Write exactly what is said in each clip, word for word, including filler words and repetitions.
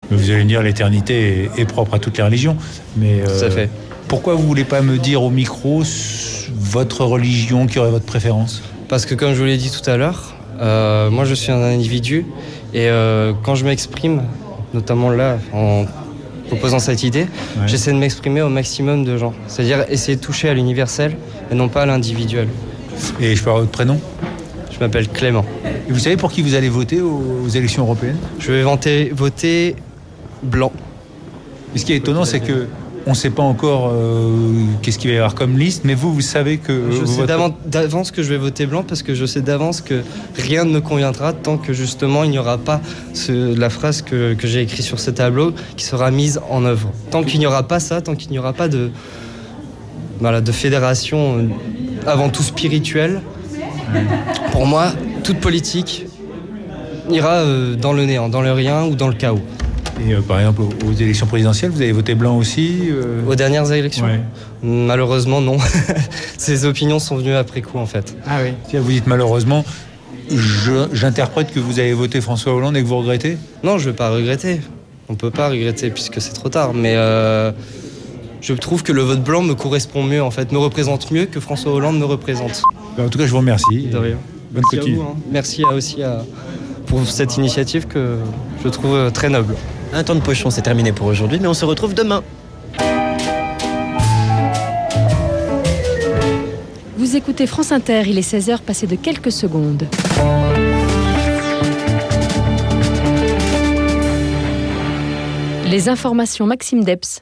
Vous allez me dire l'éternité est, est propre à toutes les religions, mais Tout à euh, fait. pourquoi vous voulez pas me dire au micro votre religion qui aurait votre préférence ? Parce que comme je vous l'ai dit tout à l'heure, euh, moi je suis un individu et euh, quand je m'exprime, notamment là en proposant cette idée, Ouais. j'essaie de m'exprimer au maximum de gens. C'est-à-dire essayer de toucher à l'universel et non pas à l'individuel. Et je peux avoir votre prénom ? Je m'appelle Clément. Et vous savez pour qui vous allez voter aux, aux élections européennes ? Je vais vanter, voter blanc. Et ce qui est étonnant, c'est que on ne sait pas encore euh, qu'est-ce qu'il va y avoir comme liste, mais vous, vous savez que... Je vous sais voterez- d'avance, d'avance que je vais voter blanc parce que je sais d'avance que rien ne me conviendra tant que justement il n'y aura pas ce, la phrase que, que j'ai écrite sur ce tableau qui sera mise en œuvre. Tant qu'il n'y aura pas ça, tant qu'il n'y aura pas de, voilà, de fédération euh, avant tout spirituelle, pour moi, toute politique ira euh, dans le néant, dans le rien ou dans le chaos. Et euh, par exemple, aux, aux élections présidentielles, vous avez voté blanc aussi euh... Aux dernières élections ? Ouais. Malheureusement, non. Ces opinions sont venues après coup, en fait. Ah oui. Tiens, vous dites malheureusement, je, j'interprète que vous avez voté François Hollande et que vous regrettez ? Non, je ne veux pas regretter. On ne peut pas regretter puisque c'est trop tard. Mais euh, je trouve que le vote blanc me correspond mieux, en fait, me représente mieux que François Hollande me représente. Ben, en tout cas, je vous remercie. De rien. Bonne Merci à continue. vous, hein. Merci à- aussi à, pour cette initiative que je trouve euh, très noble. Un temps de pochon, c'est terminé pour aujourd'hui, mais on se retrouve demain. Vous écoutez France Inter, il est seize heures passées de quelques secondes. Les informations Maxime Debs.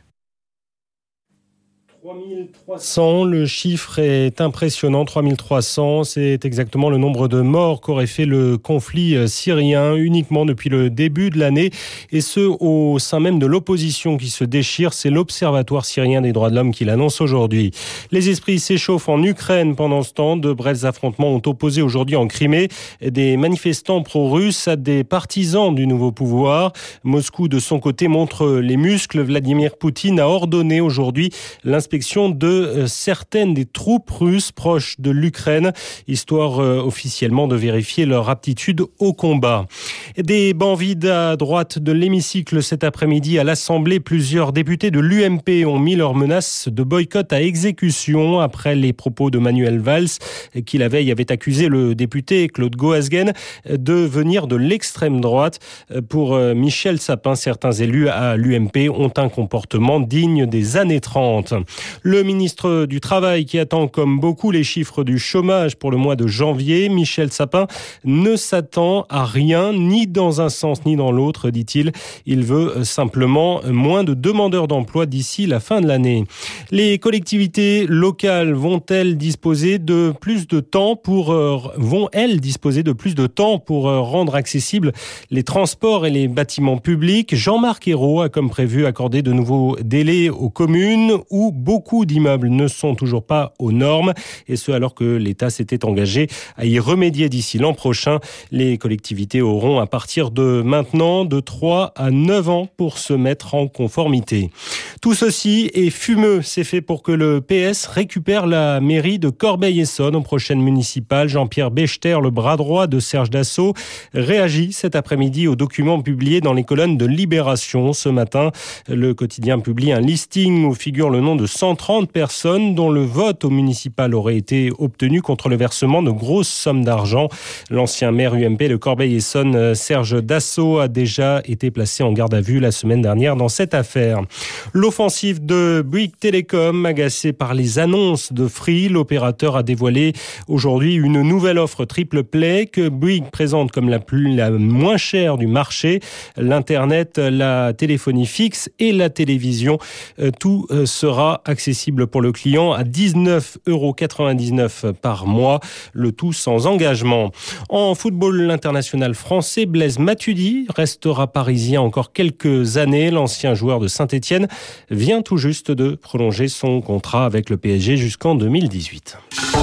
trois mille trois cents, le chiffre est impressionnant, trois mille trois cents, c'est exactement le nombre de morts qu'aurait fait le conflit syrien uniquement depuis le début de l'année, et ce au sein même de l'opposition qui se déchire. C'est l'Observatoire syrien des droits de l'homme qui l'annonce aujourd'hui. Les esprits s'échauffent en Ukraine pendant ce temps. De brefs affrontements ont opposé aujourd'hui en Crimée des manifestants pro-russes à des partisans du nouveau pouvoir. Moscou, de son côté, montre les muscles. Vladimir Poutine a ordonné aujourd'hui l'inspection de certaines des troupes russes proches de l'Ukraine, histoire euh, officiellement de vérifier leur aptitude au combat. Des bancs vides à droite de l'hémicycle cet après-midi à l'Assemblée. Plusieurs députés de l'U M P ont mis leurs menaces de boycott à exécution après les propos de Manuel Valls, qui la veille avait accusé le député Claude Goasguen de venir de l'extrême droite. Pour Michel Sapin, certains élus à l'U M P ont un comportement digne des années trente. Le ministre du Travail qui attend comme beaucoup les chiffres du chômage pour le mois de janvier, Michel Sapin, ne s'attend à rien, ni dans un sens ni dans l'autre, dit-il. Il veut simplement moins de demandeurs d'emploi d'ici la fin de l'année. Les collectivités locales vont-elles disposer de plus de temps pour euh, vont-elles disposer de plus de temps pour euh, rendre accessibles les transports et les bâtiments publics ? Jean-Marc Ayrault a comme prévu accordé de nouveaux délais aux communes où beaucoup d'immeubles ne sont toujours pas aux normes, et ce alors que l'État s'était engagé à y remédier d'ici l'an prochain. Les collectivités auront à partir de maintenant de trois à neuf ans pour se mettre en conformité. Tout ceci est fumeux. C'est fait pour que le P S récupère la mairie de Corbeil-Essonnes aux prochaines municipales. Jean-Pierre Bechter, le bras droit de Serge Dassault, réagit cet après-midi aux documents publiés dans les colonnes de Libération. Ce matin, le quotidien publie un listing où figure le nom de cent trente personnes dont le vote au municipal aurait été obtenu contre le versement de grosses sommes d'argent. L'ancien maire U M P de Corbeil-Essonnes, Serge Dassault, a déjà été placé en garde à vue la semaine dernière dans cette affaire. L'offensive de Bouygues Telecom, agacé par les annonces de Free, l'opérateur a dévoilé aujourd'hui une nouvelle offre triple play que Bouygues présente comme la plus la moins chère du marché. L'internet, la téléphonie fixe et la télévision, tout sera accessible pour le client à dix-neuf euros quatre-vingt-dix-neuf par mois, le tout sans engagement. En football, l'international français Blaise Matuidi restera parisien encore quelques années. L'ancien joueur de Saint-Étienne vient tout juste de prolonger son contrat avec le P S G jusqu'en deux mille dix-huit.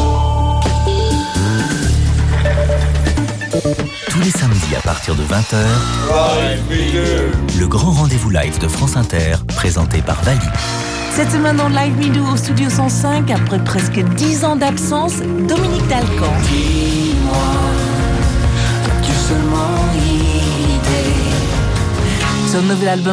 Tous les samedis à partir de vingt heures, le grand rendez-vous live de France Inter, présenté par Vali. Cette semaine dans Live Me Do au Studio cent cinq, après presque dix ans d'absence, Dominique Dalcan. Dis-moi, as-tu seulement idée? Son nouvel album